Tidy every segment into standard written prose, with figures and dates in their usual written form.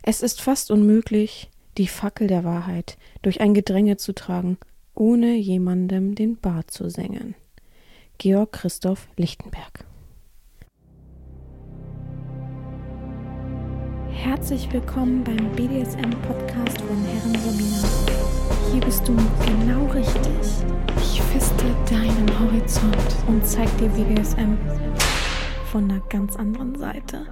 Es ist fast unmöglich, die Fackel der Wahrheit durch ein Gedränge zu tragen, ohne jemandem den Bart zu sengen. Georg Christoph Lichtenberg. Herzlich willkommen beim BDSM-Podcast von Herren Sabina. Hier bist du genau richtig. Ich feste deinen Horizont und zeig dir BDSM von einer ganz anderen Seite.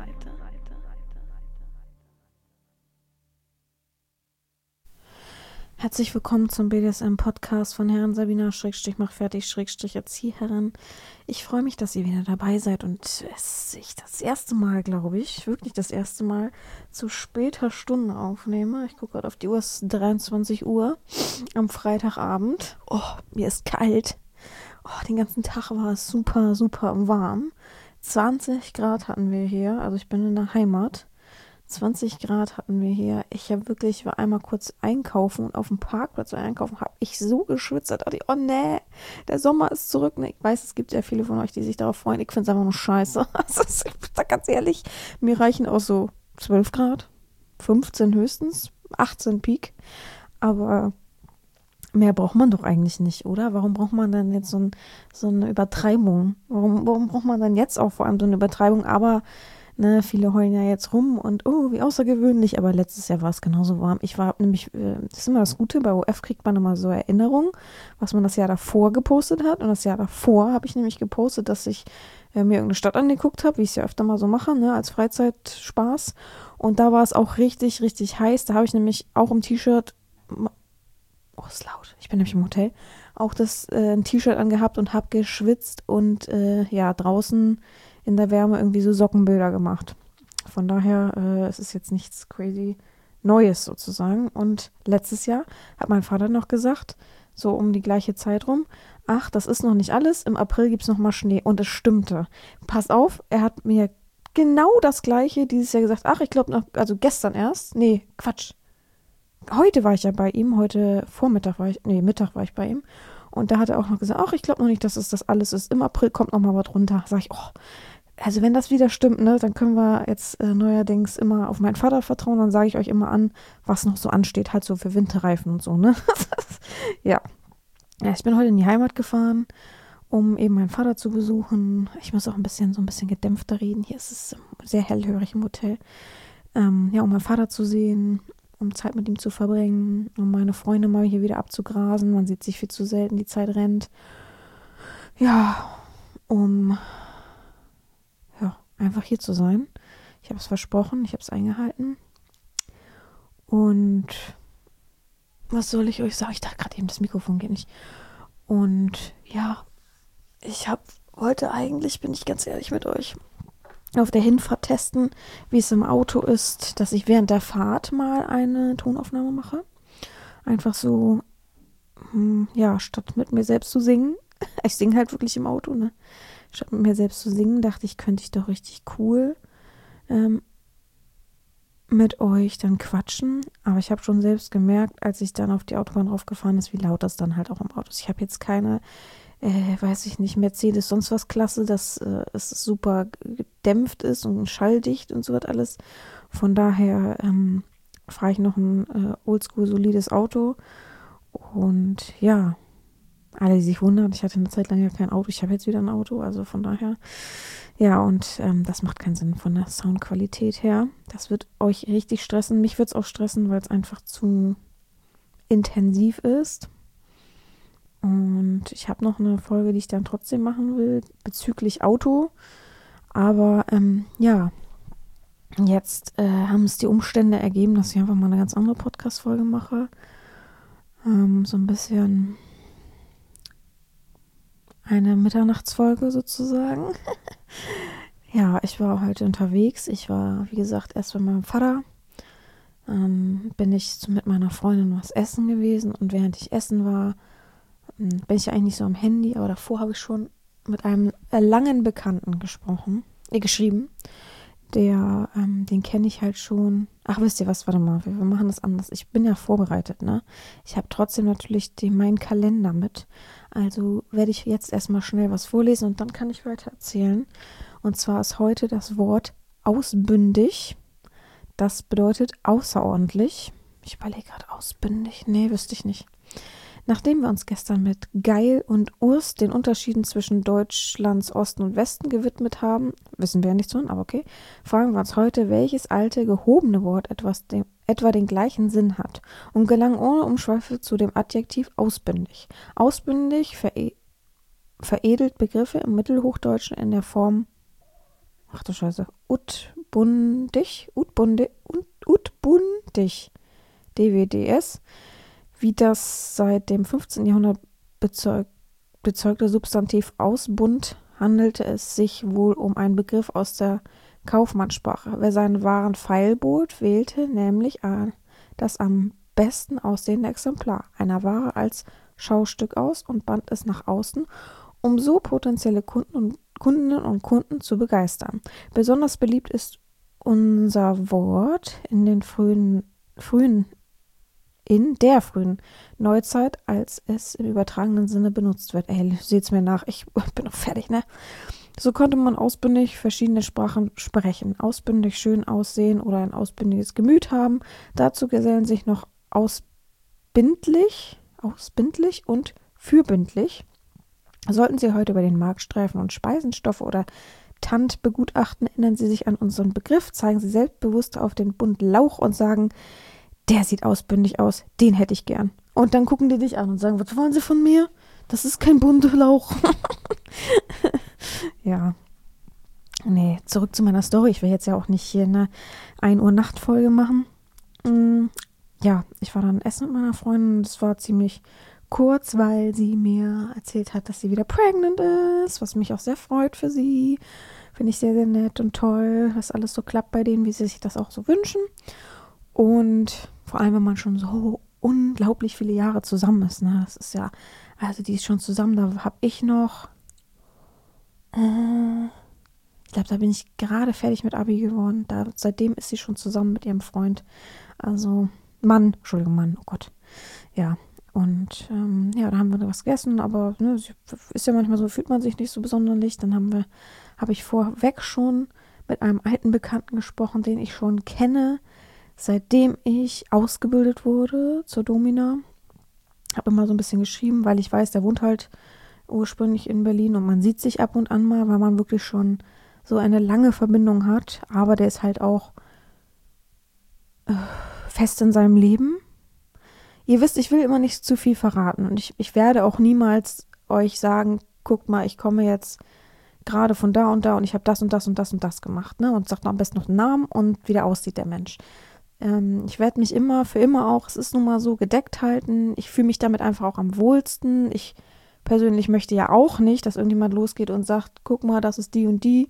Herzlich willkommen zum BDSM-Podcast von Herren Sabina /mach-fertig Erzieherin. Ich freue mich, dass ihr wieder dabei seid und ich das erste Mal, glaube ich, wirklich das erste Mal zu später Stunde aufnehme. Ich gucke gerade auf die Uhr, es ist 23 Uhr am Freitagabend. Oh, mir ist kalt. Oh, den ganzen Tag war es super, super warm. 20 Grad hatten wir hier, also ich bin in der Heimat. 20 Grad hatten wir hier. Ich war einmal kurz einkaufen und auf dem Parkplatz einkaufen, habe ich so geschwitzt, da dachte ich, oh nee, der Sommer ist zurück. Ich weiß, es gibt ja viele von euch, die sich darauf freuen. Ich finde es einfach nur scheiße. Ich bin da ganz ehrlich, mir reichen auch so 12 Grad, 15 höchstens, 18 Peak. Aber mehr braucht man doch eigentlich nicht, oder? Warum braucht man dann jetzt so eine Übertreibung? Warum braucht man dann jetzt auch vor allem so eine Übertreibung? Aber viele heulen ja jetzt rum und oh, wie außergewöhnlich, aber letztes Jahr war es genauso warm. Ich war nämlich, das ist immer das Gute, bei OF kriegt man immer so Erinnerungen, was man das Jahr davor gepostet hat. Und das Jahr davor habe ich nämlich gepostet, dass ich mir irgendeine Stadt angeguckt habe, wie ich es ja öfter mal so mache, als Freizeitspaß. Und da war es auch richtig, richtig heiß. Da habe ich nämlich auch im T-Shirt, oh, ist laut, ich bin nämlich im Hotel, auch ein T-Shirt angehabt und habe geschwitzt und draußen in der Wärme irgendwie so Sockenbilder gemacht. Von daher, es ist jetzt nichts crazy Neues sozusagen. Und letztes Jahr hat mein Vater noch gesagt, so um die gleiche Zeit rum, ach, das ist noch nicht alles, im April gibt es noch mal Schnee. Und es stimmte. Pass auf, er hat mir genau das Gleiche dieses Jahr gesagt. Ach, ich glaube noch, also gestern erst. Nee, Quatsch. Heute war ich ja bei ihm, Mittag war ich bei ihm. Und da hat er auch noch gesagt, ach, ich glaube noch nicht, dass es das alles ist. Im April kommt noch mal was runter. Sag ich, oh, also wenn das wieder stimmt, dann können wir jetzt neuerdings immer auf meinen Vater vertrauen. Dann sage ich euch immer an, was noch so ansteht, halt so für Winterreifen und so, ne? Ja. Ja, ich bin heute in die Heimat gefahren, um eben meinen Vater zu besuchen. Ich muss auch so ein bisschen gedämpfter reden. Hier ist es sehr hellhörig im Hotel. Um meinen Vater zu sehen, um Zeit mit ihm zu verbringen, um meine Freunde mal hier wieder abzugrasen. Man sieht sich viel zu selten, die Zeit rennt. Ja, einfach hier zu sein. Ich habe es versprochen, ich habe es eingehalten. Und was soll ich euch sagen? Ich dachte gerade eben, das Mikrofon geht nicht. Und ja, bin ich ganz ehrlich mit euch, auf der Hinfahrt testen, wie es im Auto ist, dass ich während der Fahrt mal eine Tonaufnahme mache. Einfach so, statt mit mir selbst zu singen. Ich singe halt wirklich im Auto, Statt mit mir selbst zu singen, dachte ich, könnte ich doch richtig cool mit euch dann quatschen. Aber ich habe schon selbst gemerkt, als ich dann auf die Autobahn raufgefahren ist, wie laut das dann halt auch im Auto ist. Ich habe jetzt keine, Mercedes, sonst was Klasse, dass es super gedämpft ist und schalldicht und so was alles. Von daher fahre ich noch ein oldschool solides Auto. Und ja, alle, die sich wundern, ich hatte eine Zeit lang ja kein Auto, ich habe jetzt wieder ein Auto, also von daher, ja, und das macht keinen Sinn von der Soundqualität her. Das wird euch richtig stressen, mich wird es auch stressen, weil es einfach zu intensiv ist. Und ich habe noch eine Folge, die ich dann trotzdem machen will, bezüglich Auto, aber jetzt haben es die Umstände ergeben, dass ich einfach mal eine ganz andere Podcast-Folge mache, so ein bisschen eine Mitternachtsfolge sozusagen. Ja, ich war heute unterwegs. Ich war, wie gesagt, erst bei meinem Vater. Bin ich mit meiner Freundin was essen gewesen. Und während ich essen war, bin ich eigentlich nicht so am Handy. Aber davor habe ich schon mit einem langen Bekannten geschrieben. Den kenne ich halt schon. Ach, wisst ihr was? Warte mal, wir machen das anders. Ich bin ja vorbereitet, Ich habe trotzdem natürlich meinen Kalender mit. Also werde ich jetzt erstmal schnell was vorlesen und dann kann ich weiter erzählen. Und zwar ist heute das Wort ausbündig Das bedeutet außerordentlich. Ich überlege gerade ausbündig. Nee, wüsste ich nicht. Nachdem wir uns gestern mit Geil und Urs den Unterschieden zwischen Deutschlands Osten und Westen gewidmet haben, wissen wir ja nicht so, aber okay, fragen wir uns heute, welches alte, gehobene Wort etwa den gleichen Sinn hat und gelangen ohne Umschweife zu dem Adjektiv ausbündig. Ausbündig veredelt Begriffe im Mittelhochdeutschen in der Form, ach du Scheiße, utbundig, DWDS, wie das seit dem 15. Jahrhundert bezeugte Substantiv Ausbund handelte es sich wohl um einen Begriff aus der Kaufmannssprache. Wer seinen Waren feilbot, wählte nämlich das am besten aussehende Exemplar einer Ware als Schaustück aus und band es nach außen, um so potenzielle Kundinnen und Kunden zu begeistern. Besonders beliebt ist unser Wort in der frühen Neuzeit, als es im übertragenen Sinne benutzt wird. Ey, seht's mir nach, ich bin noch fertig, ne? So konnte man ausbündig verschiedene Sprachen sprechen, ausbündig schön aussehen oder ein ausbündiges Gemüt haben. Dazu gesellen sich noch ausbindlich und fürbindlich. Sollten Sie heute über den Marktstreifen und Speisenstoffe oder Tant begutachten, erinnern Sie sich an unseren Begriff, zeigen Sie selbstbewusst auf den Bund Lauch und sagen, der sieht ausbündig aus, den hätte ich gern. Und dann gucken die dich an und sagen, was wollen Sie von mir? Das ist kein bunter Lauch. Ja. Nee, zurück zu meiner Story. Ich will jetzt ja auch nicht hier eine 1 Uhr Nachtfolge machen. Ja, ich war dann essen mit meiner Freundin und es war ziemlich kurz, weil sie mir erzählt hat, dass sie wieder pregnant ist, was mich auch sehr freut für sie. Finde ich sehr, sehr nett und toll, dass alles so klappt bei denen, wie sie sich das auch so wünschen. Und vor allem, wenn man schon so unglaublich viele Jahre zusammen ist, ne? Das ist ja, also die ist schon zusammen, da habe ich noch, ich glaube, da bin ich gerade fertig mit Abi geworden. Seitdem ist sie schon zusammen mit ihrem Freund. Also Mann, oh Gott. Ja, und ja, da haben wir was gegessen, aber ne, ist ja manchmal so, fühlt man sich nicht so besonders. Dann habe ich vorweg schon mit einem alten Bekannten gesprochen, den ich schon kenne, seitdem ich ausgebildet wurde zur Domina. Habe immer so ein bisschen geschrieben, weil ich weiß, der wohnt halt ursprünglich in Berlin und man sieht sich ab und an mal, weil man wirklich schon so eine lange Verbindung hat. Aber der ist halt auch fest in seinem Leben. Ihr wisst, ich will immer nicht zu viel verraten und ich werde auch niemals euch sagen, guckt mal, ich komme jetzt gerade von da und ich habe das und das und das und das gemacht, ne? Und sagt am besten noch einen Namen und wie der aussieht, der Mensch. Ich werde mich für immer auch, es ist nun mal so, gedeckt halten. Ich fühle mich damit einfach auch am wohlsten. Ich persönlich möchte ja auch nicht, dass irgendjemand losgeht und sagt, guck mal, das ist die und die.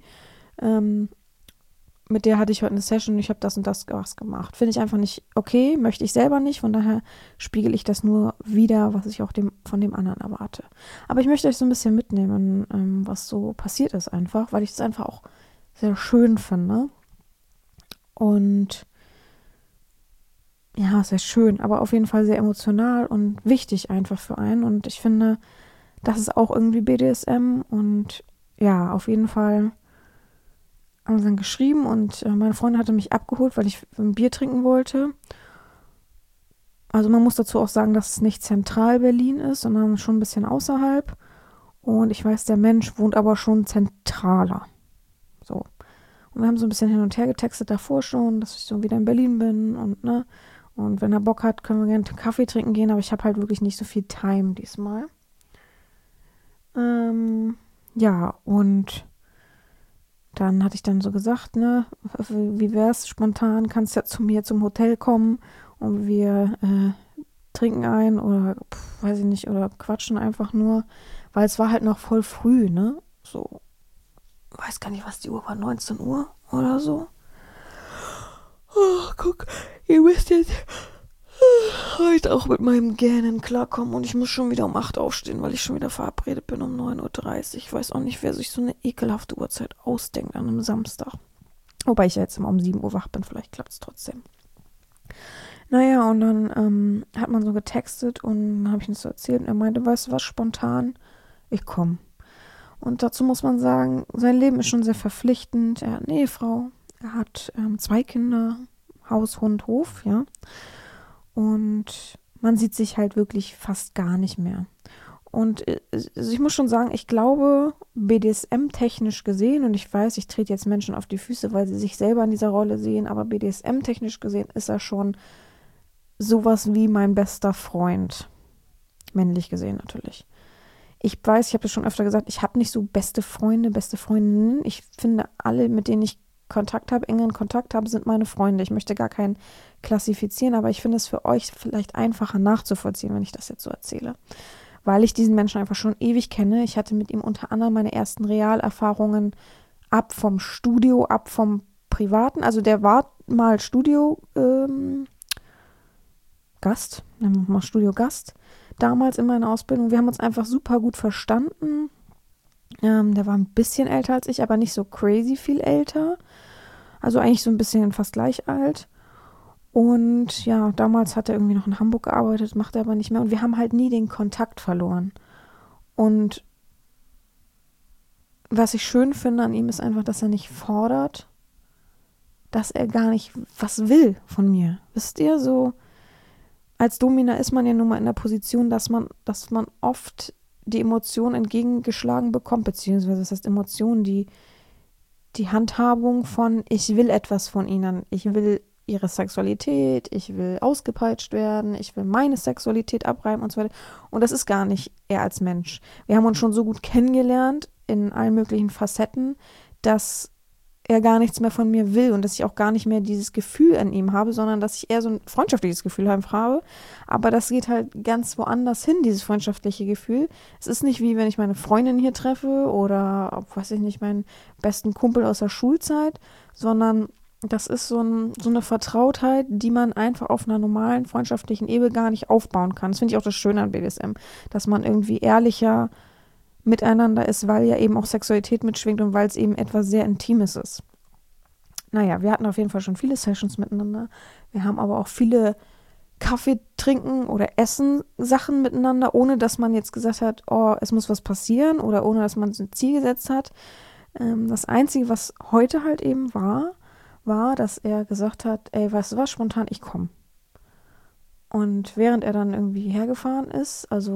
Mit der hatte ich heute eine Session und ich habe das und das was gemacht. Finde ich einfach nicht okay, möchte ich selber nicht. Von daher spiegel ich das nur wieder, was ich auch von dem anderen erwarte. Aber ich möchte euch so ein bisschen mitnehmen, was so passiert ist einfach, weil ich es einfach auch sehr schön finde. Und ja, sehr schön, aber auf jeden Fall sehr emotional und wichtig einfach für einen. Und ich finde, das ist auch irgendwie BDSM. Und ja, auf jeden Fall haben sie dann geschrieben und meine Freundin hatte mich abgeholt, weil ich ein Bier trinken wollte. Also man muss dazu auch sagen, dass es nicht zentral Berlin ist, sondern schon ein bisschen außerhalb. Und ich weiß, der Mensch wohnt aber schon zentraler. So. Und wir haben so ein bisschen hin und her getextet davor schon, dass ich so wieder in Berlin bin und ne. Und wenn er Bock hat, können wir gerne einen Kaffee trinken gehen, aber ich habe halt wirklich nicht so viel Time diesmal. Ja, und dann hatte ich dann so gesagt, ne, wie wär's spontan, kannst ja zu mir zum Hotel kommen und wir trinken ein oder weiß ich nicht, oder quatschen einfach nur, weil es war halt noch voll früh, ne, so, weiß gar nicht, was die Uhr war, 19 Uhr oder so. Oh, guck, ihr wisst jetzt heute auch mit meinem Gähnen klarkommen und ich muss schon wieder um 8 aufstehen, weil ich schon wieder verabredet bin um 9:30 Uhr. Ich weiß auch nicht, wer sich so eine ekelhafte Uhrzeit ausdenkt an einem Samstag. Wobei ich ja jetzt immer um 7 Uhr wach bin, vielleicht klappt es trotzdem. Naja, und dann hat man so getextet und dann habe ich ihm das so erzählt und er meinte, weißt du was, spontan, ich komme. Und dazu muss man sagen, sein Leben ist schon sehr verpflichtend. Er hat eine Ehefrau, er hat 2 Kinder, Haus, Hund, Hof, ja. Und man sieht sich halt wirklich fast gar nicht mehr. Und also ich muss schon sagen, ich glaube, BDSM-technisch gesehen, und ich weiß, ich trete jetzt Menschen auf die Füße, weil sie sich selber in dieser Rolle sehen, aber BDSM-technisch gesehen ist er schon sowas wie mein bester Freund. Männlich gesehen natürlich. Ich weiß, ich habe das schon öfter gesagt, ich habe nicht so beste Freunde, beste Freundinnen. Ich finde, alle, mit denen ich Kontakt habe, engen Kontakt habe, sind meine Freunde. Ich möchte gar keinen klassifizieren, aber ich finde es für euch vielleicht einfacher nachzuvollziehen, wenn ich das jetzt so erzähle. Weil ich diesen Menschen einfach schon ewig kenne. Ich hatte mit ihm unter anderem meine ersten Realerfahrungen ab vom Studio, ab vom Privaten. Also der war mal Gast, mal Studiogast, damals in meiner Ausbildung. Wir haben uns einfach super gut verstanden. Der war ein bisschen älter als ich, aber nicht so crazy viel älter. Also eigentlich so ein bisschen fast gleich alt. Und ja, damals hat er irgendwie noch in Hamburg gearbeitet, macht er aber nicht mehr. Und wir haben halt nie den Kontakt verloren. Und was ich schön finde an ihm ist einfach, dass er nicht fordert, dass er gar nicht was will von mir. Wisst ihr, so als Domina ist man ja nun mal in der Position, dass man oft die Emotionen entgegengeschlagen bekommt, beziehungsweise das heißt Emotionen, die Handhabung von ich will etwas von ihnen, ich will ihre Sexualität, ich will ausgepeitscht werden, ich will meine Sexualität abreiben und so weiter. Und das ist gar nicht er als Mensch. Wir haben uns schon so gut kennengelernt in allen möglichen Facetten, dass er gar nichts mehr von mir will und dass ich auch gar nicht mehr dieses Gefühl an ihm habe, sondern dass ich eher so ein freundschaftliches Gefühl habe. Aber das geht halt ganz woanders hin, dieses freundschaftliche Gefühl. Es ist nicht wie, wenn ich meine Freundin hier treffe oder, weiß ich nicht, meinen besten Kumpel aus der Schulzeit, sondern das ist so eine Vertrautheit, die man einfach auf einer normalen freundschaftlichen Ebene gar nicht aufbauen kann. Das finde ich auch das Schöne an BDSM, dass man irgendwie ehrlicher miteinander ist, weil ja eben auch Sexualität mitschwingt und weil es eben etwas sehr Intimes ist. Naja, wir hatten auf jeden Fall schon viele Sessions miteinander. Wir haben aber auch viele Kaffee trinken oder essen Sachen miteinander, ohne dass man jetzt gesagt hat, oh, es muss was passieren oder ohne dass man ein Ziel gesetzt hat. Das Einzige, was heute halt eben war, dass er gesagt hat, ey, weißt du was, spontan, ich komme. Und während er dann irgendwie hergefahren ist, also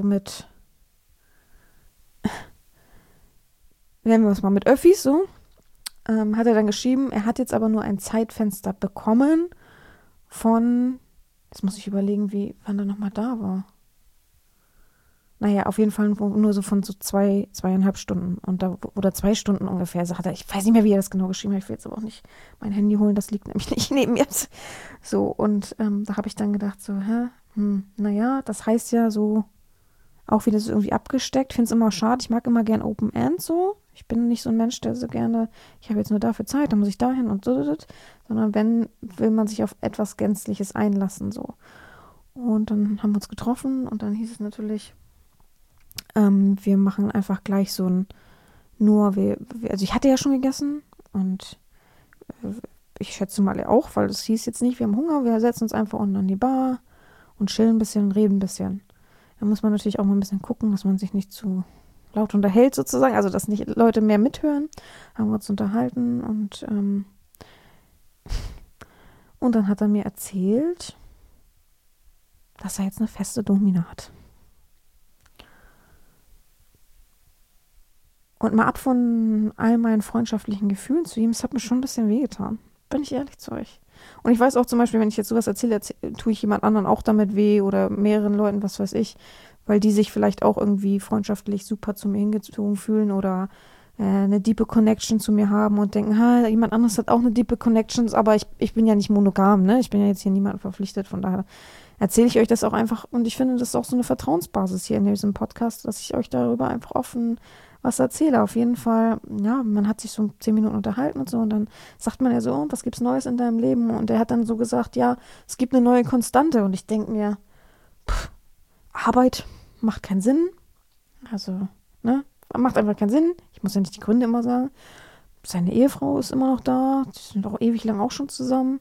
nennen wir es mal mit Öffis so, hat er dann geschrieben, er hat jetzt aber nur ein Zeitfenster bekommen von, jetzt muss ich überlegen, wann er nochmal da war. Naja, auf jeden Fall nur so von so 2,5 Stunden oder 2 Stunden ungefähr. Sagt er, ich weiß nicht mehr, wie er das genau geschrieben hat, ich will jetzt aber auch nicht mein Handy holen, das liegt nämlich nicht neben mir. So, und da habe ich dann gedacht so, naja, das heißt ja so, auch wieder so irgendwie abgesteckt. Ich finde es immer schade. Ich mag immer gern Open End so. Ich bin nicht so ein Mensch, der so gerne, ich habe jetzt nur dafür Zeit, dann muss ich dahin und so. Sondern wenn, will man sich auf etwas Gänzliches einlassen so. Und dann haben wir uns getroffen und dann hieß es natürlich, wir machen einfach gleich so ein, also ich hatte ja schon gegessen und ich schätze mal er auch, weil das hieß jetzt nicht, wir haben Hunger, wir setzen uns einfach unten an die Bar und chillen ein bisschen und reden ein bisschen. Da muss man natürlich auch mal ein bisschen gucken, dass man sich nicht zu laut unterhält sozusagen, also dass nicht Leute mehr mithören. Haben wir uns unterhalten und dann hat er mir erzählt, dass er jetzt eine feste Domina hat. Und mal ab von all meinen freundschaftlichen Gefühlen zu ihm, es hat mir schon ein bisschen wehgetan. Bin ich ehrlich zu euch. Und ich weiß auch zum Beispiel, wenn ich jetzt sowas erzähle, tue ich jemand anderen auch damit weh oder mehreren Leuten, was weiß ich, weil die sich vielleicht auch irgendwie freundschaftlich super zu mir hingezogen fühlen oder eine diepe Connection zu mir haben und denken, jemand anderes hat auch eine diepe Connection, aber ich bin ja nicht monogam, ne? Ich bin ja jetzt hier niemandem verpflichtet, von daher erzähle ich euch das auch einfach und ich finde, das ist auch so eine Vertrauensbasis hier in diesem Podcast, dass ich euch darüber einfach offen was erzähle. Auf jeden Fall, ja, man hat sich so 10 Minuten unterhalten und so und dann sagt man ja so, und was gibt's Neues in deinem Leben? Und er hat dann so gesagt, ja, es gibt eine neue Konstante und ich denke mir, Arbeit macht keinen Sinn, also, ne, macht einfach keinen Sinn, ich muss ja nicht die Gründe immer sagen, seine Ehefrau ist immer noch da, die sind auch ewig lang auch schon zusammen,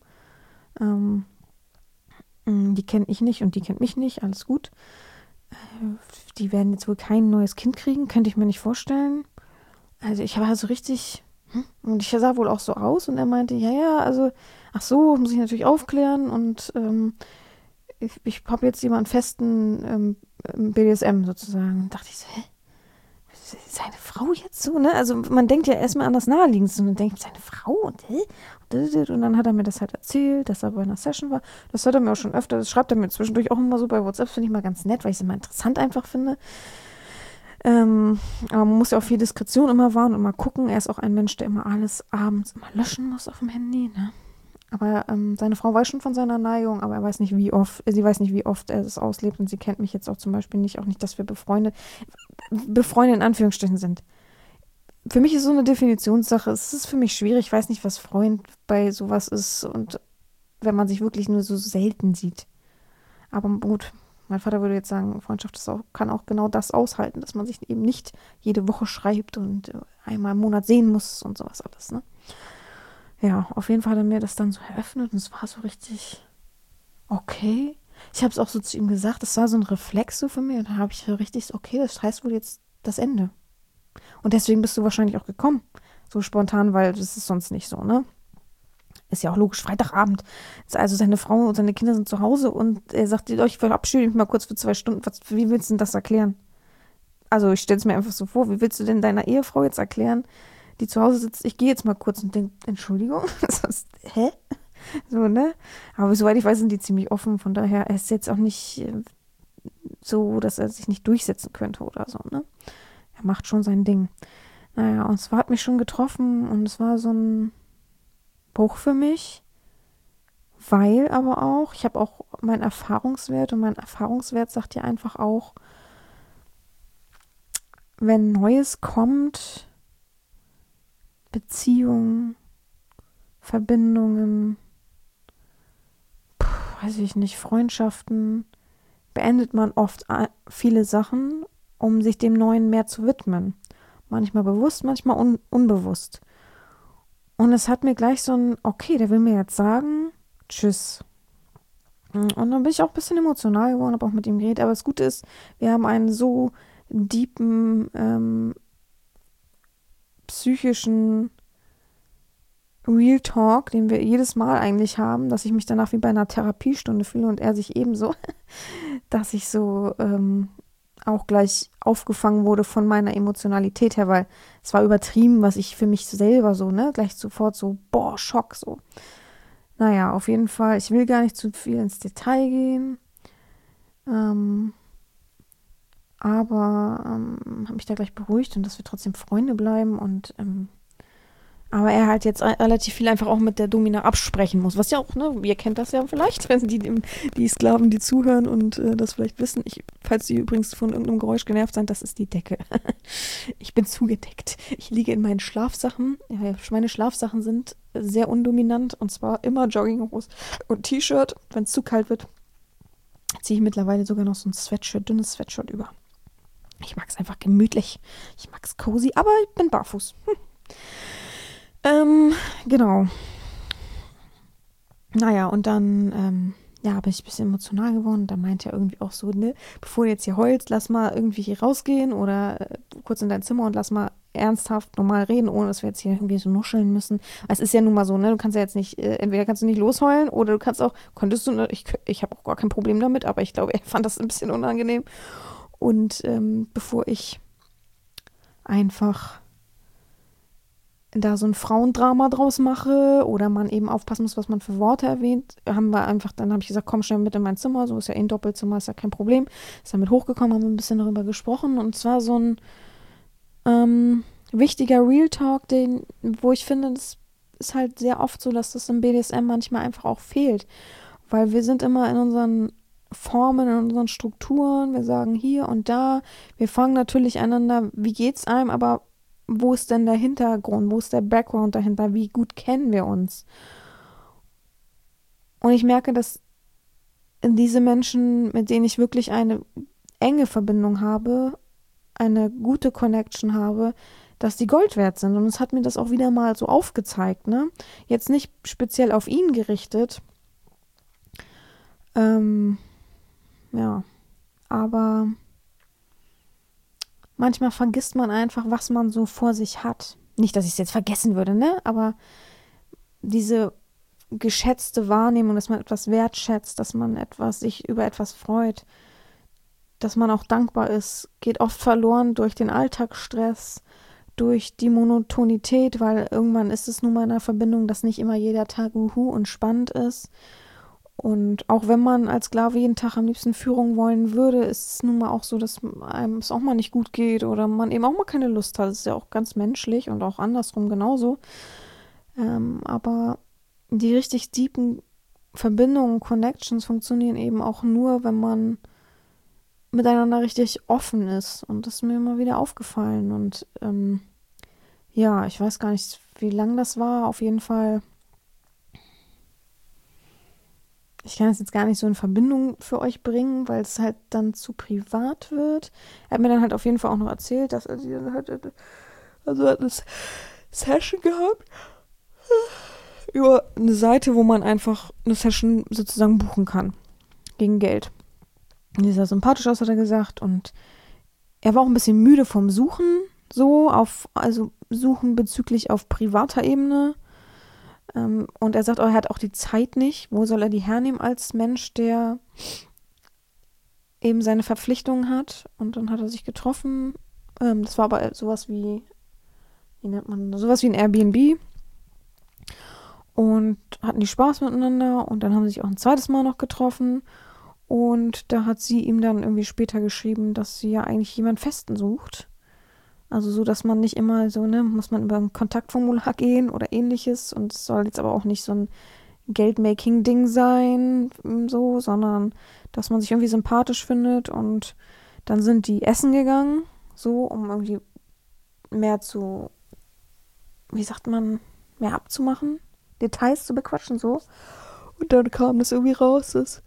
die kenne ich nicht und die kennt mich nicht, alles gut. Die werden jetzt wohl kein neues Kind kriegen, könnte ich mir nicht vorstellen. Also ich war so richtig, Und ich sah wohl auch so aus und er meinte, ja, also, ach so, muss ich natürlich aufklären und ich habe jetzt jemanden festen BDSM sozusagen. Und dachte ich so, hä? Seine Frau jetzt so, ne? Also man denkt ja erstmal an das Naheliegendste und dann denkt, seine Frau und hä? Und dann hat er mir das halt erzählt, dass er bei einer Session war. Das hat er mir auch schon öfter, das schreibt er mir zwischendurch auch immer so bei WhatsApp, finde ich mal ganz nett, weil ich es immer interessant einfach finde. Aber man muss ja auch viel Diskretion immer wahren und mal gucken. Er ist auch ein Mensch, der immer alles abends immer löschen muss auf dem Handy, ne? Aber seine Frau weiß schon von seiner Neigung, aber er weiß nicht, wie oft, sie weiß nicht, wie oft er es auslebt und sie kennt mich jetzt auch zum Beispiel nicht, auch nicht, dass wir befreundet in Anführungsstrichen sind. Für mich ist so eine Definitionssache, es ist für mich schwierig, ich weiß nicht, was Freund bei sowas ist und wenn man sich wirklich nur so selten sieht. Aber gut, mein Vater würde jetzt sagen, Freundschaft kann auch genau das aushalten, dass man sich eben nicht jede Woche schreibt und einmal im Monat sehen muss und sowas alles, ne? Ja, auf jeden Fall hat er mir das dann so eröffnet und es war so richtig okay. Ich habe es auch so zu ihm gesagt, das war so ein Reflex so von mir und dann habe ich so richtig so, okay, das heißt wohl jetzt das Ende. Und deswegen bist du wahrscheinlich auch gekommen. So spontan, weil das ist sonst nicht so, ne? Ist ja auch logisch, Freitagabend. Also seine Frau und seine Kinder sind zu Hause und er sagt, ich verabschiede mich mal kurz für 2 Stunden. Wie willst du denn das erklären? Also ich stelle es mir einfach so vor, wie willst du denn deiner Ehefrau jetzt erklären, die zu Hause sitzt, ich gehe jetzt mal kurz und denke, Entschuldigung? Hä? So, ne? Aber soweit ich weiß, sind die ziemlich offen. Von daher, er ist jetzt auch nicht so, dass er sich nicht durchsetzen könnte oder so, ne? Er macht schon sein Ding. Naja, und es hat mich schon getroffen und es war so ein Bruch für mich, weil aber auch, ich habe auch meinen Erfahrungswert und mein Erfahrungswert sagt ja einfach auch, wenn Neues kommt, Beziehungen, Verbindungen, weiß ich nicht, Freundschaften, beendet man oft viele Sachen, um sich dem Neuen mehr zu widmen. Manchmal bewusst, manchmal unbewusst. Und es hat mir gleich so ein, okay, der will mir jetzt sagen, tschüss. Und dann bin ich auch ein bisschen emotional geworden, habe auch mit ihm geredet. Aber das Gute ist, wir haben einen so deepen, psychischen Real Talk, den wir jedes Mal eigentlich haben, dass ich mich danach wie bei einer Therapiestunde fühle und er sich ebenso, dass ich so auch gleich aufgefangen wurde von meiner Emotionalität her, weil es war übertrieben, was ich für mich selber so, ne, gleich sofort so, boah, Schock, so. Naja, auf jeden Fall, ich will gar nicht zu viel ins Detail gehen, aber habe mich da gleich beruhigt und dass wir trotzdem Freunde bleiben und aber er halt jetzt relativ viel einfach auch mit der Domina absprechen muss, was ja auch, ne, ihr kennt das ja vielleicht, wenn die Sklaven, die zuhören und das vielleicht wissen. Falls Sie übrigens von irgendeinem Geräusch genervt sind, das ist die Decke. Ich bin zugedeckt. Ich liege in meinen Schlafsachen. Ja, meine Schlafsachen sind sehr undominant und zwar immer Jogginghose und T-Shirt. Wenn es zu kalt wird, ziehe ich mittlerweile sogar noch so ein Sweatshirt, dünnes Sweatshirt über. Ich mag es einfach gemütlich. Ich mag es cozy, aber ich bin barfuß. Genau. Naja, und dann, ja, bin ich ein bisschen emotional geworden. Da meinte er irgendwie auch so, ne, bevor du jetzt hier heulst, lass mal irgendwie hier rausgehen oder kurz in dein Zimmer und lass mal ernsthaft normal reden, ohne dass wir jetzt hier irgendwie so nuscheln müssen. Es ist ja nun mal so, ne, du kannst ja jetzt nicht, entweder kannst du nicht losheulen oder du kannst auch, konntest du, ne, ich habe auch gar kein Problem damit, aber ich glaube, er fand das ein bisschen unangenehm. Und bevor ich einfach da so ein Frauendrama draus mache oder man eben aufpassen muss, was man für Worte erwähnt, dann habe ich gesagt, komm schnell mit in mein Zimmer, so ist ja eh ein Doppelzimmer, ist ja kein Problem. Ist damit hochgekommen, haben wir ein bisschen darüber gesprochen und zwar so ein wichtiger Real Talk, wo ich finde, das ist halt sehr oft so, dass das im BDSM manchmal einfach auch fehlt, weil wir sind immer in unseren Formen, in unseren Strukturen, wir sagen hier und da, wir fragen natürlich einander, wie geht's einem, aber wo ist denn der Hintergrund, wo ist der Background dahinter, wie gut kennen wir uns? Und ich merke, dass diese Menschen, mit denen ich wirklich eine enge Verbindung habe, eine gute Connection habe, dass die Gold wert sind. Und es hat mir das auch wieder mal so aufgezeigt, ne? Jetzt nicht speziell auf ihn gerichtet, ja, aber manchmal vergisst man einfach, was man so vor sich hat. Nicht, dass ich es jetzt vergessen würde, ne? Aber diese geschätzte Wahrnehmung, dass man etwas wertschätzt, dass man sich über etwas freut, dass man auch dankbar ist, geht oft verloren durch den Alltagsstress, durch die Monotonität, weil irgendwann ist es nun mal in einer Verbindung, dass nicht immer jeder Tag und spannend ist. Und auch wenn man als Sklave jeden Tag am liebsten Führung wollen würde, ist es nun mal auch so, dass einem es auch mal nicht gut geht oder man eben auch mal keine Lust hat. Das ist ja auch ganz menschlich und auch andersrum genauso. Aber die richtig tiefen Verbindungen, Connections funktionieren eben auch nur, wenn man miteinander richtig offen ist. Und das ist mir immer wieder aufgefallen. Und ja, ich weiß gar nicht, wie lang das war. Auf jeden Fall, ich kann es jetzt gar nicht so in Verbindung für euch bringen, weil es halt dann zu privat wird. Er hat mir dann halt auf jeden Fall auch noch erzählt, dass er hat eine Session gehabt über eine Seite, wo man einfach eine Session sozusagen buchen kann. Gegen Geld. Die sah sympathisch aus, hat er gesagt. Und er war auch ein bisschen müde vom Suchen, also Suchen bezüglich auf privater Ebene. Und er sagt, er hat auch die Zeit nicht. Wo soll er die hernehmen als Mensch, der eben seine Verpflichtungen hat? Und dann hat er sich getroffen. Das war aber sowas wie nennt man, sowas wie ein Airbnb. Und hatten die Spaß miteinander. Und dann haben sie sich auch ein zweites Mal noch getroffen. Und da hat sie ihm dann irgendwie später geschrieben, dass sie ja eigentlich jemanden Festen sucht. Also so, dass man nicht immer so, ne, muss man über ein Kontaktformular gehen oder ähnliches. Und es soll jetzt aber auch nicht so ein Geldmaking-Ding sein, so, sondern dass man sich irgendwie sympathisch findet. Und dann sind die essen gegangen, so, um irgendwie mehr wie sagt man, mehr abzumachen, Details zu bequatschen, so. Und dann kam das irgendwie raus, dass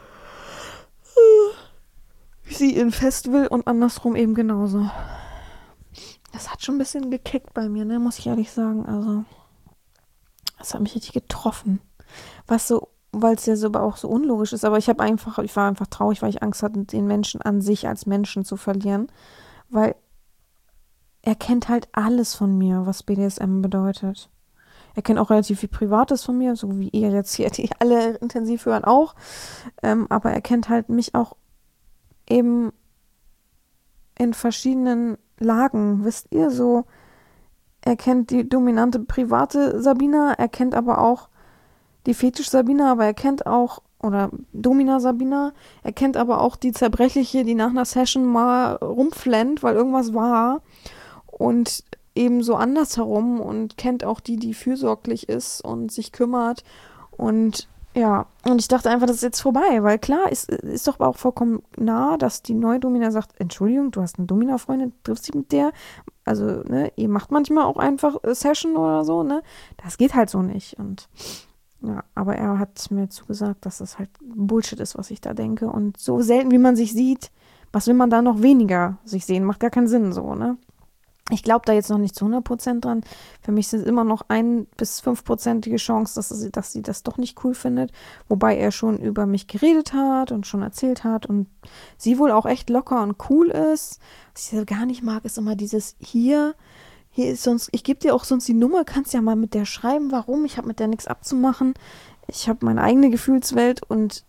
sie ihn fest will und andersrum eben genauso. Das hat schon ein bisschen gekickt bei mir, ne, muss ich ehrlich sagen. Also, das hat mich richtig getroffen. Weil es ja so aber auch so unlogisch ist, aber ich war einfach traurig, weil ich Angst hatte, den Menschen an sich als Menschen zu verlieren. Weil er kennt halt alles von mir, was BDSM bedeutet. Er kennt auch relativ viel Privates von mir, so wie ihr jetzt hier, die alle intensiv hören auch. Aber er kennt halt mich auch eben in verschiedenen Lagen, wisst ihr, so. Er kennt die dominante private Sabina, er kennt aber auch die Fetisch Sabina, aber er kennt auch, oder Domina Sabina, er kennt aber auch die Zerbrechliche, die nach einer Session mal rumflennt, weil irgendwas war. Und eben so andersherum und kennt auch die fürsorglich ist und sich kümmert. Und ja, und ich dachte einfach, das ist jetzt vorbei, weil klar, ist doch auch vollkommen nah, dass die neue Domina sagt, Entschuldigung, du hast eine Domina-Freundin, triffst dich mit der? Also, ne, ihr macht manchmal auch einfach Session oder so, ne? Das geht halt so nicht. Und ja, aber er hat mir zugesagt, dass das halt Bullshit ist, was ich da denke. Und so selten, wie man sich sieht, was will man da noch weniger sich sehen? Macht gar keinen Sinn so, ne? Ich glaube da jetzt noch nicht zu 100% dran. Für mich sind immer noch 1 bis 5%ige Chance, dass sie das doch nicht cool findet. Wobei er schon über mich geredet hat und schon erzählt hat und sie wohl auch echt locker und cool ist. Was ich gar nicht mag, ist immer dieses hier ist sonst, ich gebe dir auch sonst die Nummer, kannst ja mal mit der schreiben, warum. Ich habe mit der nichts abzumachen. Ich habe meine eigene Gefühlswelt und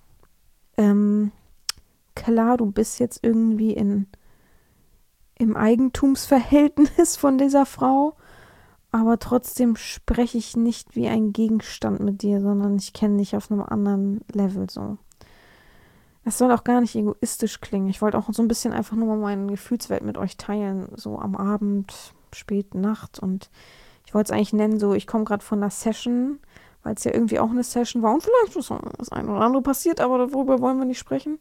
klar, du bist jetzt irgendwie im Eigentumsverhältnis von dieser Frau, aber trotzdem spreche ich nicht wie ein Gegenstand mit dir, sondern ich kenne dich auf einem anderen Level so. Es soll auch gar nicht egoistisch klingen. Ich wollte auch so ein bisschen einfach nur mal meine Gefühlswelt mit euch teilen, so am Abend, spät Nacht und ich wollte es eigentlich nennen, so ich komme gerade von einer Session, weil es ja irgendwie auch eine Session war und vielleicht ist das eine oder andere passiert, aber darüber wollen wir nicht sprechen.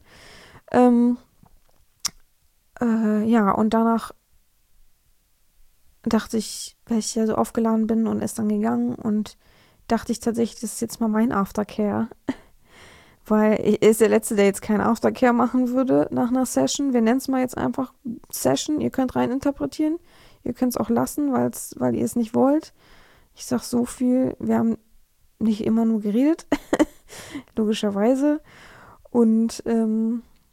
Ja, und danach dachte ich, weil ich ja so aufgeladen bin und ist dann gegangen und dachte ich tatsächlich, das ist jetzt mal mein Aftercare. Weil er ist der Letzte, der jetzt keinen Aftercare machen würde nach einer Session. Wir nennen es mal jetzt einfach Session. Ihr könnt rein interpretieren. Ihr könnt es auch lassen, weil ihr es nicht wollt. Ich sag so viel, wir haben nicht immer nur geredet. Logischerweise. Und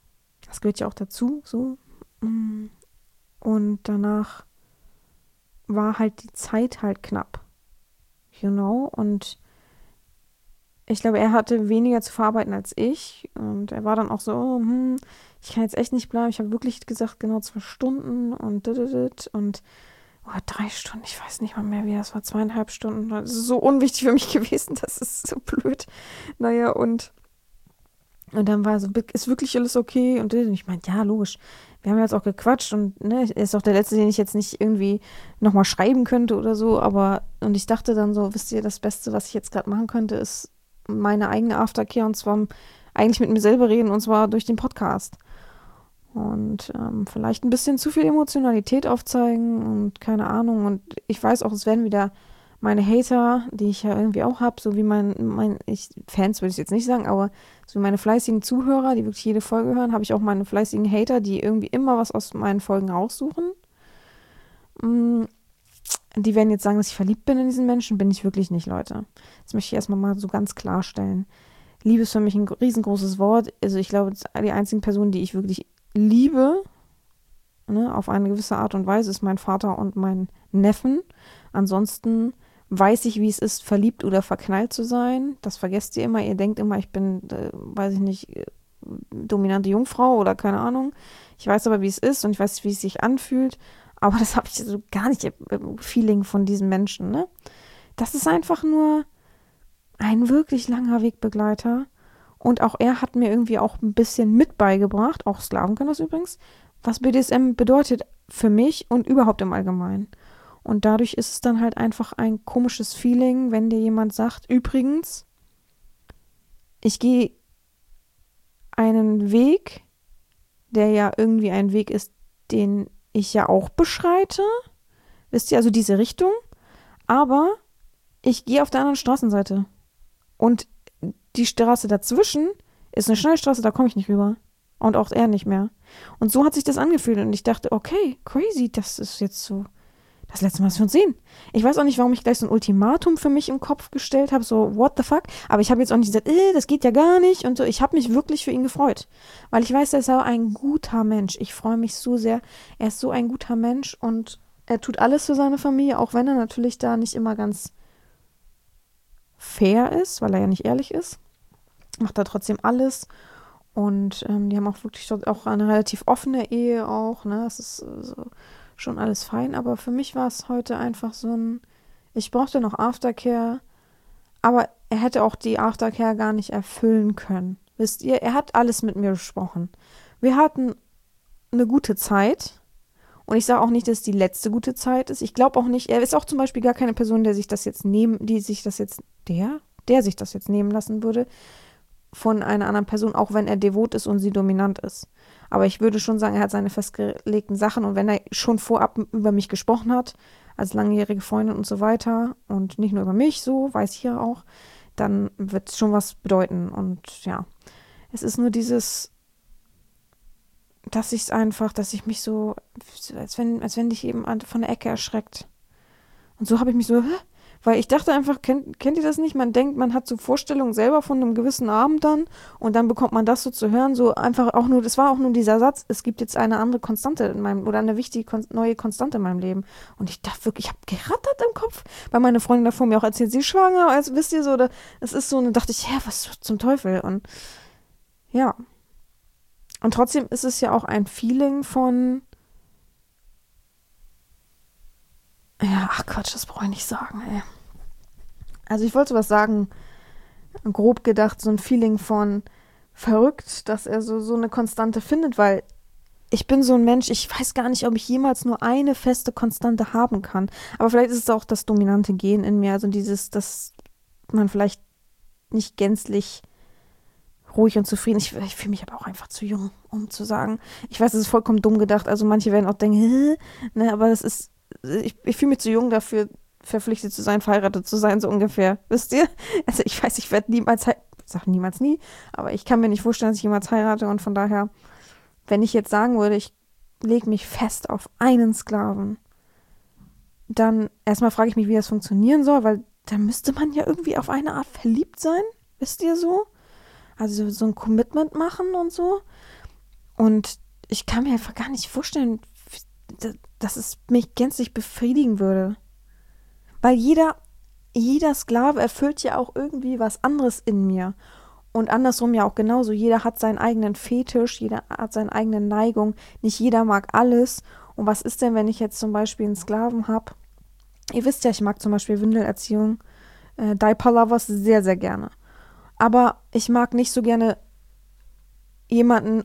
das gehört ja auch dazu. So. Und danach war halt die Zeit halt knapp. Und ich glaube, er hatte weniger zu verarbeiten als ich. Und er war dann auch so, ich kann jetzt echt nicht bleiben. Ich habe wirklich gesagt, genau 2 Stunden und und 3 Stunden, ich weiß nicht mal mehr, wie das war, 2,5 Stunden. Das ist so unwichtig für mich gewesen, das ist so blöd. Naja, und dann war so, ist wirklich alles okay? Und ich meinte, ja, logisch. Wir haben jetzt auch gequatscht und ne, er ist auch der Letzte, den ich jetzt nicht irgendwie nochmal schreiben könnte oder so, und ich dachte dann so, wisst ihr, das Beste, was ich jetzt gerade machen könnte, ist meine eigene Aftercare und zwar eigentlich mit mir selber reden und zwar durch den Podcast. Und vielleicht ein bisschen zu viel Emotionalität aufzeigen und keine Ahnung. Und ich weiß auch, es werden wieder meine Hater, die ich ja irgendwie auch habe, so wie Fans würde ich jetzt nicht sagen, aber so wie meine fleißigen Zuhörer, die wirklich jede Folge hören, habe ich auch meine fleißigen Hater, die irgendwie immer was aus meinen Folgen raussuchen. Die werden jetzt sagen, dass ich verliebt bin in diesen Menschen. Bin ich wirklich nicht, Leute. Das möchte ich erstmal mal so ganz klarstellen. Liebe ist für mich ein riesengroßes Wort. Also ich glaube, die einzigen Personen, die ich wirklich liebe, ne, auf eine gewisse Art und Weise, ist mein Vater und mein Neffen. Ansonsten weiß ich, wie es ist, verliebt oder verknallt zu sein. Das vergesst ihr immer. Ihr denkt immer, ich bin, weiß ich nicht, dominante Jungfrau oder keine Ahnung. Ich weiß aber, wie es ist und ich weiß, wie es sich anfühlt. Aber das habe ich so gar nicht im Feeling von diesen Menschen, ne? Das ist einfach nur ein wirklich langer Wegbegleiter. Und auch er hat mir irgendwie auch ein bisschen mit beigebracht, auch Sklaven können das übrigens, was BDSM bedeutet für mich und überhaupt im Allgemeinen. Und dadurch ist es dann halt einfach ein komisches Feeling, wenn dir jemand sagt, übrigens, ich gehe einen Weg, der ja irgendwie ein Weg ist, den ich ja auch beschreite. Wisst ihr, also diese Richtung. Aber ich gehe auf der anderen Straßenseite. Und die Straße dazwischen ist eine Schnellstraße, da komme ich nicht rüber. Und auch er nicht mehr. Und so hat sich das angefühlt. Und ich dachte, okay, crazy, das ist jetzt so das letzte Mal, dass wir uns sehen. Ich weiß auch nicht, warum ich gleich so ein Ultimatum für mich im Kopf gestellt habe, so what the fuck. Aber ich habe jetzt auch nicht gesagt, das geht ja gar nicht. Und so. Ich habe mich wirklich für ihn gefreut. Weil ich weiß, er ist auch ein guter Mensch. Ich freue mich so sehr. Er ist so ein guter Mensch und er tut alles für seine Familie, auch wenn er natürlich da nicht immer ganz fair ist, weil er ja nicht ehrlich ist. Macht er trotzdem alles. Und die haben auch wirklich auch eine relativ offene Ehe auch, ne? Es ist so schon alles fein, aber für mich war es heute einfach so ich brauchte noch Aftercare, aber er hätte auch die Aftercare gar nicht erfüllen können. Wisst ihr, er hat alles mit mir besprochen. Wir hatten eine gute Zeit und ich sage auch nicht, dass es die letzte gute Zeit ist. Ich glaube auch nicht, er ist auch zum Beispiel gar keine Person, der sich das jetzt nehmen lassen würde von einer anderen Person, auch wenn er devot ist und sie dominant ist. Aber ich würde schon sagen, er hat seine festgelegten Sachen und wenn er schon vorab über mich gesprochen hat, als langjährige Freundin und so weiter und nicht nur über mich, so, weiß ich ja auch, dann wird es schon was bedeuten. Und ja, es ist nur dass ich mich so, als wenn dich jemand von der Ecke erschreckt. Und so habe ich mich so, weil ich dachte einfach, kennt ihr das nicht? Man denkt, man hat so Vorstellungen selber von einem gewissen Abend dann und dann bekommt man das so zu hören, so einfach auch nur, das war auch nur dieser Satz, es gibt jetzt eine andere Konstante oder eine wichtige neue Konstante in meinem Leben. Und ich dachte wirklich, ich habe gerattert im Kopf, weil meine Freundin davor mir auch erzählt, sie ist schwanger, als wisst ihr so, es ist so, und dann dachte ich, was zum Teufel? Und ja. Und trotzdem ist es ja auch ein Feeling von, ja, ach Quatsch, das brauche ich nicht sagen, ey. Also ich wollte was sagen, grob gedacht, so ein Feeling von verrückt, dass er so eine Konstante findet, weil ich bin so ein Mensch, ich weiß gar nicht, ob ich jemals nur eine feste Konstante haben kann. Aber vielleicht ist es auch das dominante Gen in mir, also dass man vielleicht nicht gänzlich ruhig und zufrieden. Ich fühle mich aber auch einfach zu jung, um zu sagen. Ich weiß, es ist vollkommen dumm gedacht, also manche werden auch denken, ne, aber das ist ich fühle mich zu jung dafür, verpflichtet zu sein, verheiratet zu sein, so ungefähr. Wisst ihr? Also ich weiß, ich werde niemals ich sage niemals nie, aber ich kann mir nicht vorstellen, dass ich jemals heirate und von daher, wenn ich jetzt sagen würde, ich lege mich fest auf einen Sklaven, dann erstmal frage ich mich, wie das funktionieren soll, weil da müsste man ja irgendwie auf eine Art verliebt sein, wisst ihr so? Also so ein Commitment machen und so. Und ich kann mir einfach gar nicht vorstellen, dass es mich gänzlich befriedigen würde. Weil jeder Sklave erfüllt ja auch irgendwie was anderes in mir. Und andersrum ja auch genauso. Jeder hat seinen eigenen Fetisch, jeder hat seine eigene Neigung. Nicht jeder mag alles. Und was ist denn, wenn ich jetzt zum Beispiel einen Sklaven habe? Ihr wisst ja, ich mag zum Beispiel Windelerziehung, Diaper Lovers sehr, sehr gerne. Aber ich mag nicht so gerne jemanden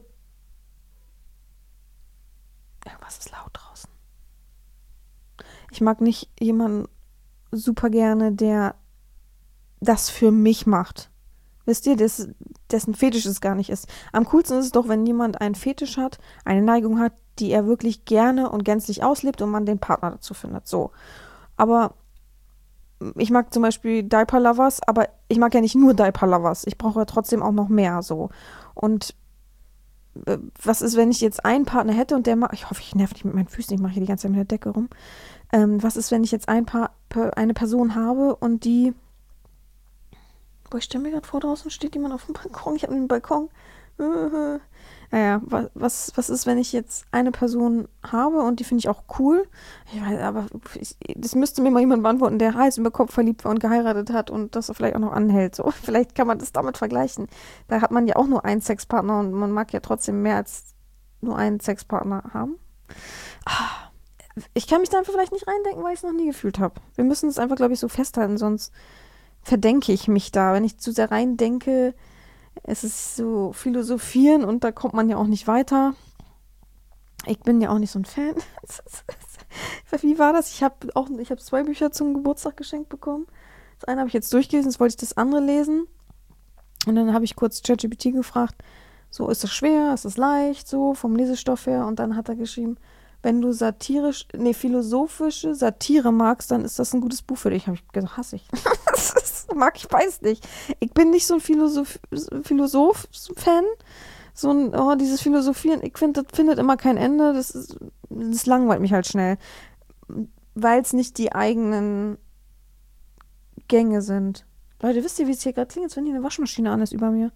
was ist laut draußen? Ich mag nicht jemanden super gerne, der das für mich macht. Wisst ihr, dessen Fetisch es gar nicht ist. Am coolsten ist es doch, wenn jemand einen Fetisch hat, eine Neigung hat, die er wirklich gerne und gänzlich auslebt und man den Partner dazu findet. So. Aber ich mag zum Beispiel Diaper Lovers, aber ich mag ja nicht nur Diaper Lovers. Ich brauche ja trotzdem auch noch mehr so. Und was ist, wenn ich jetzt einen Partner hätte und der mag, ich hoffe, ich nerv nicht mit meinen Füßen, ich mache hier die ganze Zeit mit der Decke rum. Was ist, wenn ich jetzt eine Person habe und die, ich stelle mir gerade vor, draußen steht jemand auf dem Balkon, ich habe einen Balkon. Naja, was ist, wenn ich jetzt eine Person habe und die finde ich auch cool? Ich weiß, aber das müsste mir mal jemand beantworten, der Hals über Kopf verliebt war und geheiratet hat und das vielleicht auch noch anhält. So, vielleicht kann man das damit vergleichen. Da hat man ja auch nur einen Sexpartner und man mag ja trotzdem mehr als nur einen Sexpartner haben. Ich kann mich da einfach vielleicht nicht reindenken, weil ich es noch nie gefühlt habe. Wir müssen es einfach, glaube ich, so festhalten, sonst verdenke ich mich da. Wenn ich zu sehr reindenke, es ist so philosophieren und da kommt man ja auch nicht weiter. Ich bin ja auch nicht so ein Fan. Wie war das? Ich habe 2 Bücher zum Geburtstag geschenkt bekommen. Das eine habe ich jetzt durchgelesen, jetzt wollte ich das andere lesen. Und dann habe ich kurz ChatGPT gefragt, so, ist das schwer, ist das leicht, so vom Lesestoff her. Und dann hat er geschrieben, wenn du philosophische Satire magst, dann ist das ein gutes Buch für dich. Habe ich gesagt, hasse ich. Das mag ich, weiß nicht. Ich bin nicht so ein Philosoph-Fan. So ein, dieses Philosophieren, ich finde, das findet immer kein Ende. Das langweilt mich halt schnell. Weil es nicht die eigenen Gänge sind. Leute, wisst ihr, wie es hier gerade klingt, als wenn hier eine Waschmaschine an ist über mir?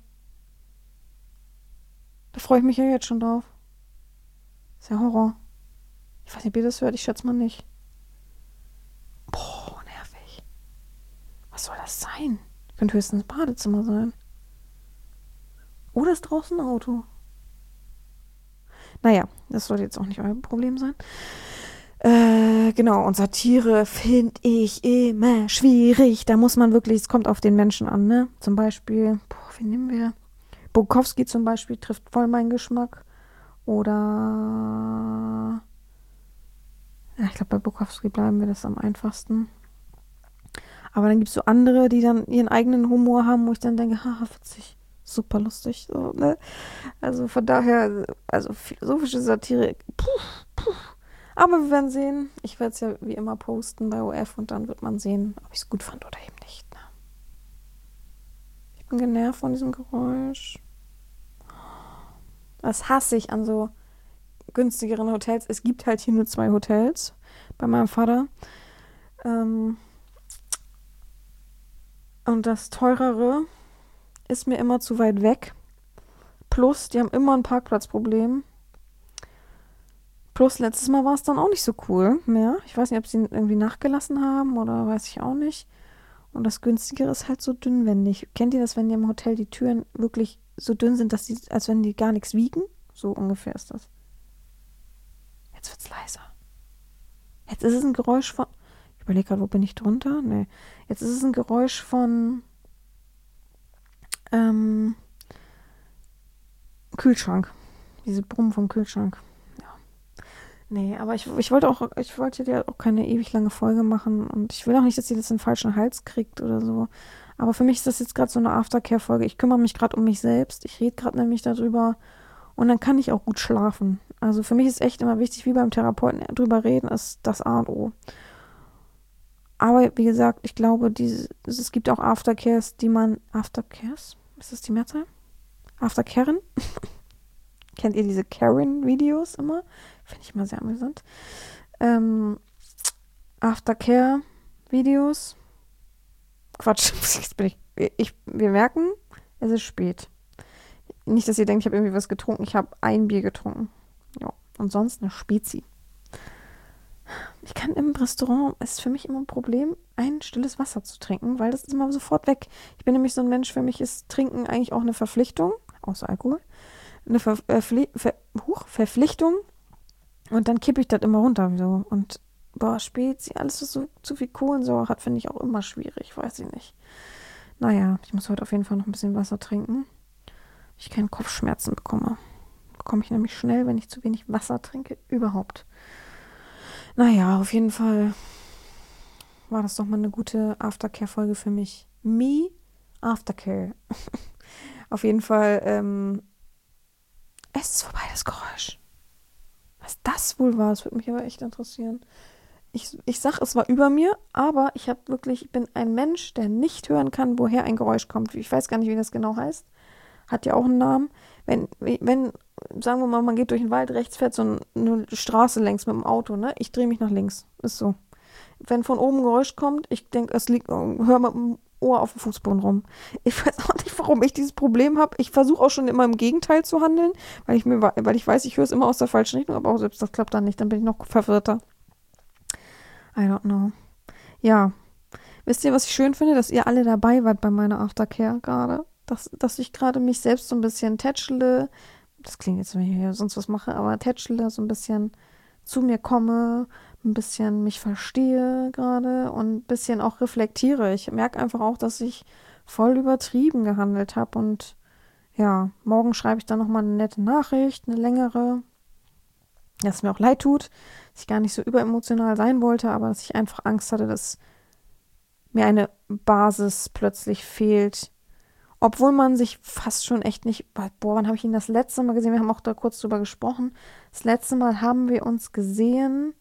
Da freue ich mich ja jetzt schon drauf. Ist ja Horror. Ich weiß nicht, ob ihr das hört, ich schätze mal nicht. Boah, nervig. Was soll das sein? Könnte höchstens das Badezimmer sein. Oder ist draußen ein Auto? Naja, das sollte jetzt auch nicht euer Problem sein. Genau, und Satire finde ich immer schwierig. Da muss man wirklich, es kommt auf den Menschen an, ne? Zum Beispiel, wen nehmen wir? Bukowski zum Beispiel trifft voll meinen Geschmack. Oder ja, ich glaube, bei Bukowski bleiben wir das am einfachsten. Aber dann gibt es so andere, die dann ihren eigenen Humor haben, wo ich dann denke, haha, witzig, super lustig. So, ne? Also von daher, also philosophische Satire, Aber wir werden sehen. Ich werde es ja wie immer posten bei OF und dann wird man sehen, ob ich es gut fand oder eben nicht. Ne? Ich bin genervt von diesem Geräusch. Das hasse ich an so günstigeren Hotels. Es gibt halt hier nur 2 Hotels bei meinem Vater. Und das teurere ist mir immer zu weit weg. Plus, die haben immer ein Parkplatzproblem. Plus, letztes Mal war es dann auch nicht so cool mehr. Ich weiß nicht, ob sie ihn irgendwie nachgelassen haben oder weiß ich auch nicht. Und das günstigere ist halt so dünnwendig. Kennt ihr das, wenn ihr im Hotel die Türen wirklich so dünn sind, dass die, als wenn die gar nichts wiegen? So ungefähr ist das. Jetzt wird's leiser. Jetzt ist es ein Geräusch von... Ich überlege gerade, wo bin ich drunter? Nee. Jetzt ist es ein Geräusch von... Kühlschrank. Diese Brummen vom Kühlschrank. Ja. Nee, aber ich wollte dir auch keine ewig lange Folge machen und ich will auch nicht, dass ihr das in den falschen Hals kriegt oder so. Aber für mich ist das jetzt gerade so eine Aftercare-Folge. Ich kümmere mich gerade um mich selbst. Ich rede gerade nämlich darüber und dann kann ich auch gut schlafen. Also für mich ist echt immer wichtig, wie beim Therapeuten, drüber reden ist das A und O. Aber wie gesagt, ich glaube, es gibt auch Aftercares, die man... Aftercares? Ist das die Mehrzahl? Aftercaren? Kennt ihr diese Karen-Videos immer? Finde ich immer sehr amüsant. Aftercare-Videos. Quatsch. Wir merken, es ist spät. Nicht, dass ihr denkt, ich habe irgendwie was getrunken. Ich habe ein Bier getrunken. Ja. Und sonst eine Spezi. Ich kann im Restaurant, es ist für mich immer ein Problem, ein stilles Wasser zu trinken, weil das ist immer sofort weg. Ich bin nämlich so ein Mensch, für mich ist Trinken eigentlich auch eine Verpflichtung, außer Alkohol, eine Verpflichtung und dann kippe ich das immer runter. So. Und boah, Spezi, alles, was so zu viel Kohlensäure hat, finde ich auch immer schwierig, weiß ich nicht. Naja, ich muss heute auf jeden Fall noch ein bisschen Wasser trinken, ich keine Kopfschmerzen bekomme. Bekomme ich nämlich schnell, wenn ich zu wenig Wasser trinke, überhaupt. Naja, auf jeden Fall war das doch mal eine gute Aftercare-Folge für mich. Me Aftercare. Auf jeden Fall, es ist vorbei, das Geräusch. Was das wohl war, das würde mich aber echt interessieren. Ich sag, es war über mir, aber ich bin ein Mensch, der nicht hören kann, woher ein Geräusch kommt. Ich weiß gar nicht, wie das genau heißt. Hat ja auch einen Namen. Wenn, sagen wir mal, man geht durch den Wald, rechts fährt so eine Straße längs mit dem Auto, ne? Ich drehe mich nach links. Ist so. Wenn von oben ein Geräusch kommt, ich denke, hör mit dem Ohr auf dem Fußboden rum. Ich weiß auch nicht, warum ich dieses Problem habe. Ich versuche auch schon immer im Gegenteil zu handeln, weil ich weiß, ich höre es immer aus der falschen Richtung, aber auch selbst das klappt dann nicht, dann bin ich noch verwirrter. I don't know. Ja, wisst ihr, was ich schön finde? Dass ihr alle dabei wart bei meiner Aftercare gerade. Dass ich gerade mich selbst so ein bisschen tätschele. Das klingt jetzt, wenn ich hier sonst was mache, aber tätschele, so ein bisschen zu mir komme, ein bisschen mich verstehe gerade und ein bisschen auch reflektiere. Ich merke einfach auch, dass ich voll übertrieben gehandelt habe und ja, morgen schreibe ich dann nochmal eine nette Nachricht, eine längere, dass es mir auch leid tut, dass ich gar nicht so überemotional sein wollte, aber dass ich einfach Angst hatte, dass mir eine Basis plötzlich fehlt. Obwohl man sich fast schon echt nicht, boah, wann habe ich ihn das letzte Mal gesehen? Wir haben auch da kurz drüber gesprochen. Das letzte Mal haben wir uns gesehen,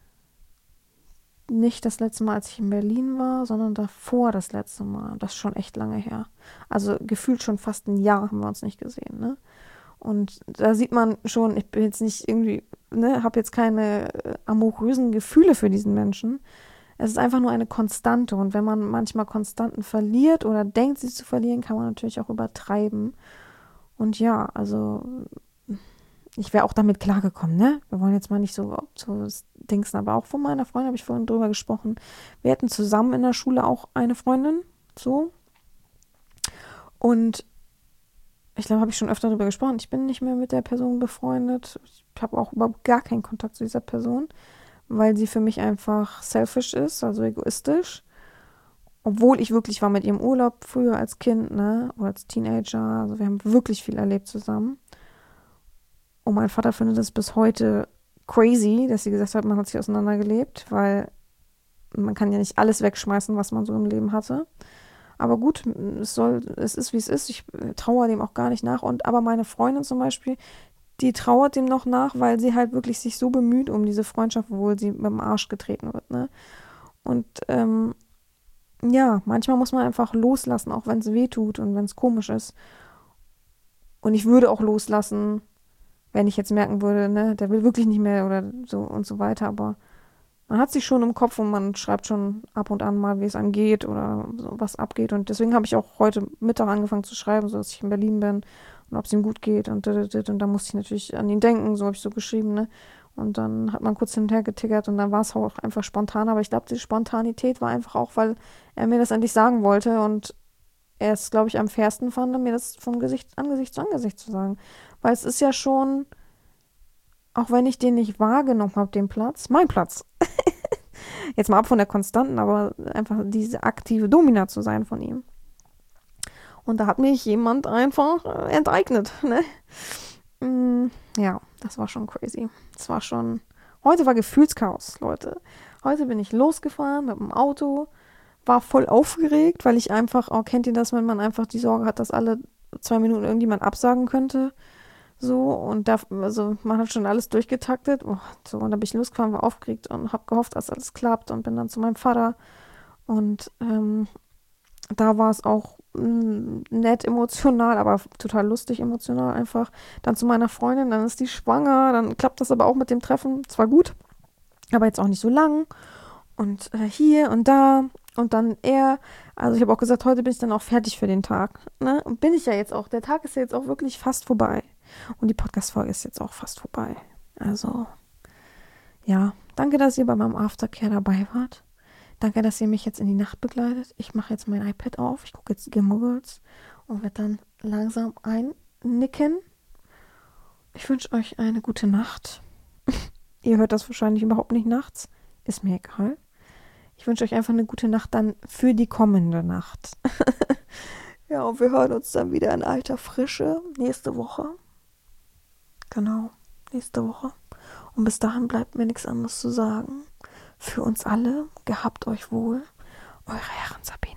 nicht das letzte Mal, als ich in Berlin war, sondern davor das letzte Mal. Das ist schon echt lange her. Also gefühlt schon fast ein Jahr haben wir uns nicht gesehen, ne? Und da sieht man schon, ich bin jetzt nicht irgendwie, ne, habe jetzt keine amorösen Gefühle für diesen Menschen. Es ist einfach nur eine Konstante. Und wenn man manchmal Konstanten verliert oder denkt, sie zu verlieren, kann man natürlich auch übertreiben. Und ja, also ich wäre auch damit klargekommen, ne? Wir wollen jetzt mal nicht so dingsen, aber auch von meiner Freundin habe ich vorhin drüber gesprochen. Wir hatten zusammen in der Schule auch eine Freundin, so. Und ich glaube, habe ich schon öfter darüber gesprochen. Ich bin nicht mehr mit der Person befreundet. Ich habe auch überhaupt gar keinen Kontakt zu dieser Person, weil sie für mich einfach selfish ist, also egoistisch. Obwohl ich wirklich war mit ihrem Urlaub früher als Kind, ne, oder als Teenager. Also wir haben wirklich viel erlebt zusammen. Und mein Vater findet es bis heute crazy, dass sie gesagt hat, man hat sich auseinandergelebt, weil man kann ja nicht alles wegschmeißen, was man so im Leben hatte. Aber gut, es ist, wie es ist. Ich trauere dem auch gar nicht nach. Aber meine Freundin zum Beispiel, die trauert dem noch nach, weil sie halt wirklich sich so bemüht um diese Freundschaft, obwohl sie mit dem Arsch getreten wird, ne? Und ja, manchmal muss man einfach loslassen, auch wenn es weh tut und wenn es komisch ist. Und ich würde auch loslassen, wenn ich jetzt merken würde, ne, der will wirklich nicht mehr oder so und so weiter. Aber man hat sich schon im Kopf und man schreibt schon ab und an mal, wie es einem geht oder so, was abgeht. Und deswegen habe ich auch heute Mittag angefangen zu schreiben, so dass ich in Berlin bin und ob es ihm gut geht und da musste ich natürlich an ihn denken, so habe ich so geschrieben, ne? Und dann hat man kurz hin und her getickert und dann war es auch einfach spontan. Aber ich glaube, die Spontanität war einfach auch, weil er mir das endlich sagen wollte und er es, glaube ich, am fairsten fand, mir das von Angesicht zu Angesicht zu sagen. Weil es ist ja schon, auch wenn ich den nicht wahrgenommen habe, den Platz, mein Platz. Jetzt mal ab von der Konstanten, aber einfach diese aktive Domina zu sein von ihm. Und da hat mich jemand einfach enteignet, ne? Ja, das war schon crazy. Heute war Gefühlschaos, Leute. Heute bin ich losgefahren mit dem Auto, war voll aufgeregt, weil ich einfach, oh, kennt ihr das, wenn man einfach die Sorge hat, dass alle 2 Minuten irgendjemand absagen könnte? So, und also man hat schon alles durchgetaktet. Oh, so, und dann bin ich losgefahren, war aufgeregt und habe gehofft, dass alles klappt und bin dann zu meinem Vater. Und da war es auch nett emotional, aber total lustig emotional einfach. Dann zu meiner Freundin, dann ist die schwanger, dann klappt das aber auch mit dem Treffen. Zwar gut, aber jetzt auch nicht so lang. Und hier und da und dann er. Also ich habe auch gesagt, heute bin ich dann auch fertig für den Tag. Ne? Und bin ich ja jetzt auch. Der Tag ist ja jetzt auch wirklich fast vorbei. Und die Podcast-Folge ist jetzt auch fast vorbei. Also, ja, Danke, dass ihr bei meinem Aftercare dabei wart. Danke, dass ihr mich jetzt in die Nacht begleitet. Ich mache jetzt mein iPad auf. Ich gucke jetzt Gilmore Girls und werde dann langsam einnicken. Ich wünsche euch eine gute Nacht. Ihr hört das wahrscheinlich überhaupt nicht nachts. Ist mir egal. Ich wünsche euch einfach eine gute Nacht dann für die kommende Nacht. Ja, und wir hören uns dann wieder in alter Frische nächste Woche. Genau, nächste Woche. Und bis dahin bleibt mir nichts anderes zu sagen. Für uns alle, gehabt euch wohl. Eure Herren Sabine.